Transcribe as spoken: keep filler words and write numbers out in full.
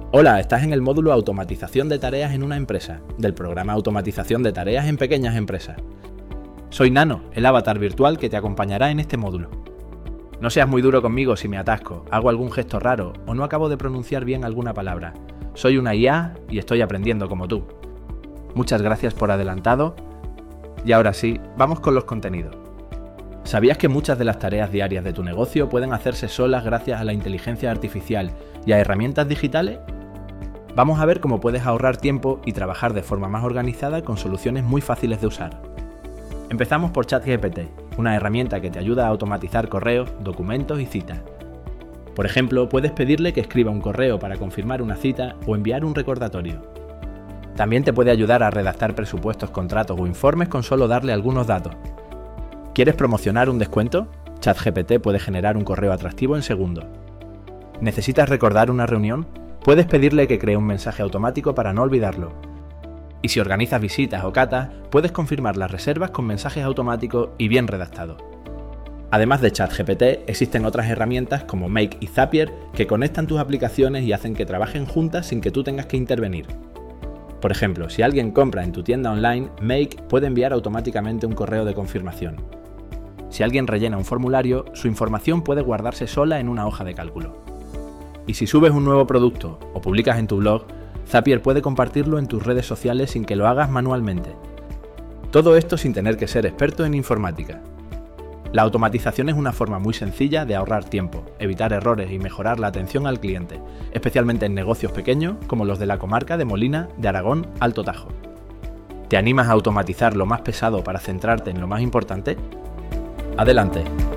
Hola, estás en el módulo Automatización de tareas en una empresa, del programa Automatización de tareas en pequeñas empresas. Soy Nano, el avatar virtual que te acompañará en este módulo. No seas muy duro conmigo si me atasco, hago algún gesto raro o no acabo de pronunciar bien alguna palabra. Soy una I A y estoy aprendiendo como tú. Muchas gracias por adelantado. Y ahora sí, vamos con los contenidos. ¿Sabías que muchas de las tareas diarias de tu negocio pueden hacerse solas gracias a la inteligencia artificial y a herramientas digitales? Vamos a ver cómo puedes ahorrar tiempo y trabajar de forma más organizada con soluciones muy fáciles de usar. Empezamos por ChatGPT, una herramienta que te ayuda a automatizar correos, documentos y citas. Por ejemplo, puedes pedirle que escriba un correo para confirmar una cita o enviar un recordatorio. También te puede ayudar a redactar presupuestos, contratos o informes con solo darle algunos datos. ¿Quieres promocionar un descuento? ChatGPT puede generar un correo atractivo en segundos. ¿Necesitas recordar una reunión? Puedes pedirle que cree un mensaje automático para no olvidarlo. Y si organizas visitas o catas, puedes confirmar las reservas con mensajes automáticos y bien redactados. Además de ChatGPT, existen otras herramientas como Make y Zapier que conectan tus aplicaciones y hacen que trabajen juntas sin que tú tengas que intervenir. Por ejemplo, si alguien compra en tu tienda online, Make puede enviar automáticamente un correo de confirmación. Si alguien rellena un formulario, su información puede guardarse sola en una hoja de cálculo. Y si subes un nuevo producto o publicas en tu blog, Zapier puede compartirlo en tus redes sociales sin que lo hagas manualmente. Todo esto sin tener que ser experto en informática. La automatización es una forma muy sencilla de ahorrar tiempo, evitar errores y mejorar la atención al cliente, especialmente en negocios pequeños como los de la comarca de Molina de Aragón, Alto Tajo. ¿Te animas a automatizar lo más pesado para centrarte en lo más importante? ¡Adelante!